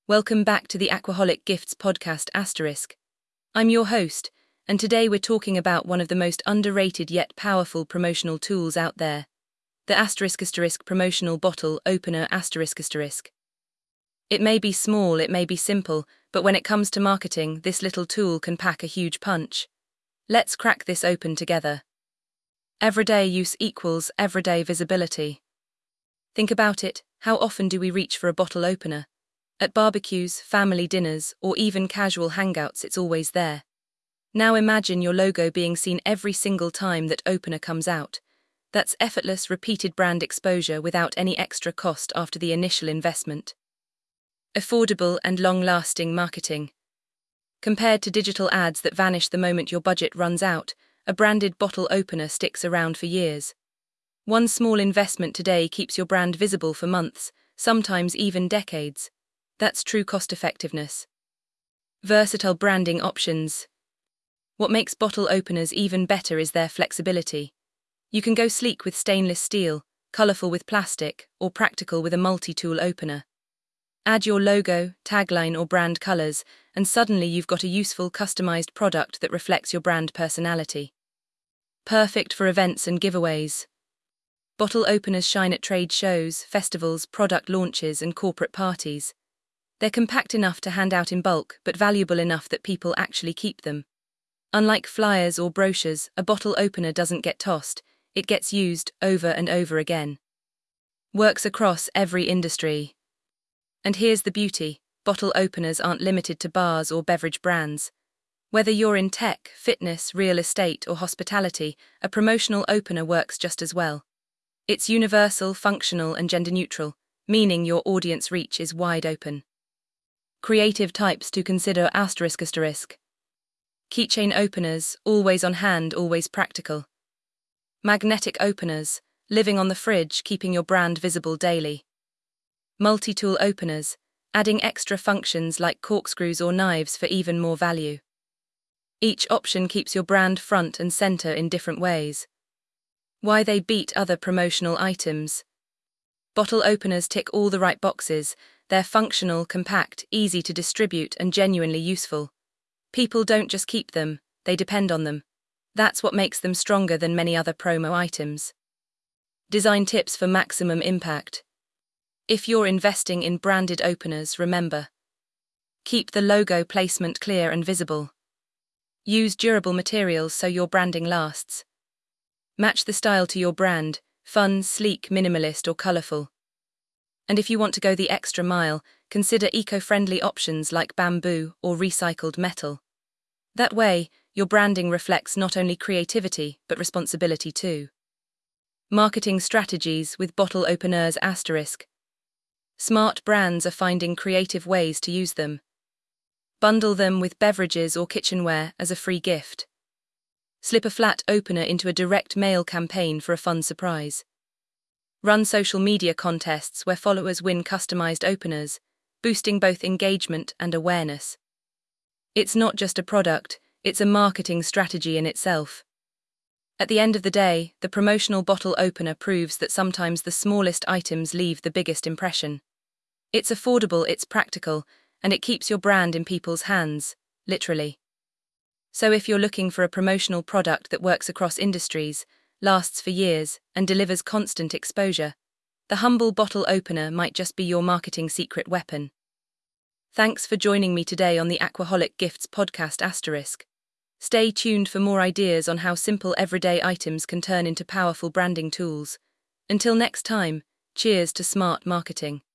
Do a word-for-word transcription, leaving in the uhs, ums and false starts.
Welcome back to the Aquaholic Gifts podcast Asterisk. I'm your host, and today we're talking about one of the most underrated yet powerful promotional tools out there, the Asterisk Asterisk Promotional Bottle Opener Asterisk Asterisk. It may be small, it may be simple, but when it comes to marketing, this little tool can pack a huge punch. Let's crack this open together. Everyday use equals everyday visibility. Think about it, how often do we reach for a bottle opener? At barbecues, family dinners, or even casual hangouts, it's always there. Now imagine your logo being seen every single time that opener comes out. That's effortless, repeated brand exposure without any extra cost after the initial investment. Affordable and long-lasting marketing. Compared to digital ads that vanish the moment your budget runs out, a branded bottle opener sticks around for years. One small investment today keeps your brand visible for months, sometimes even decades. That's true cost-effectiveness. Versatile branding options. What makes bottle openers even better is their flexibility. You can go sleek with stainless steel, colorful with plastic, or practical with a multi-tool opener. Add your logo, tagline, or brand colors, and suddenly you've got a useful, customized product that reflects your brand personality. Perfect for events and giveaways. Bottle openers shine at trade shows, festivals, product launches, and corporate parties. They're compact enough to hand out in bulk, but valuable enough that people actually keep them. Unlike flyers or brochures, a bottle opener doesn't get tossed, it gets used over and over again. Works across every industry. And here's the beauty, bottle openers aren't limited to bars or beverage brands. Whether you're in tech, fitness, real estate, or hospitality, a promotional opener works just as well. It's universal, functional, and gender-neutral, meaning your audience reach is wide open. Creative types to consider asterisk asterisk. Keychain openers, always on hand, always practical. Magnetic openers, living on the fridge, keeping your brand visible daily. Multi-tool openers, adding extra functions like corkscrews or knives for even more value. Each option keeps your brand front and center in different ways. Why they beat other promotional items. Bottle openers tick all the right boxes. They're functional, compact, easy to distribute, and genuinely useful. People don't just keep them, they depend on them. That's what makes them stronger than many other promo items. Design tips for maximum impact. If you're investing in branded openers, remember. Keep the logo placement clear and visible. Use durable materials so your branding lasts. Match the style to your brand, fun, sleek, minimalist, or colorful. And if you want to go the extra mile, consider eco-friendly options like bamboo or recycled metal. That way, your branding reflects not only creativity, but responsibility too. Marketing strategies with bottle openers asterisk. Smart brands are finding creative ways to use them. Bundle them with beverages or kitchenware as a free gift. Slip a flat opener into a direct mail campaign for a fun surprise. Run social media contests where followers win customized openers, boosting both engagement and awareness. It's not just a product, it's a marketing strategy in itself. At the end of the day, the promotional bottle opener proves that sometimes the smallest items leave the biggest impression. It's affordable, it's practical, and it keeps your brand in people's hands, literally. So if you're looking for a promotional product that works across industries, lasts for years, and delivers constant exposure, the humble bottle opener might just be your marketing secret weapon. Thanks for joining me today on the Aquaholic Gifts podcast asterisk. Stay tuned for more ideas on how simple everyday items can turn into powerful branding tools. Until next time, cheers to smart marketing.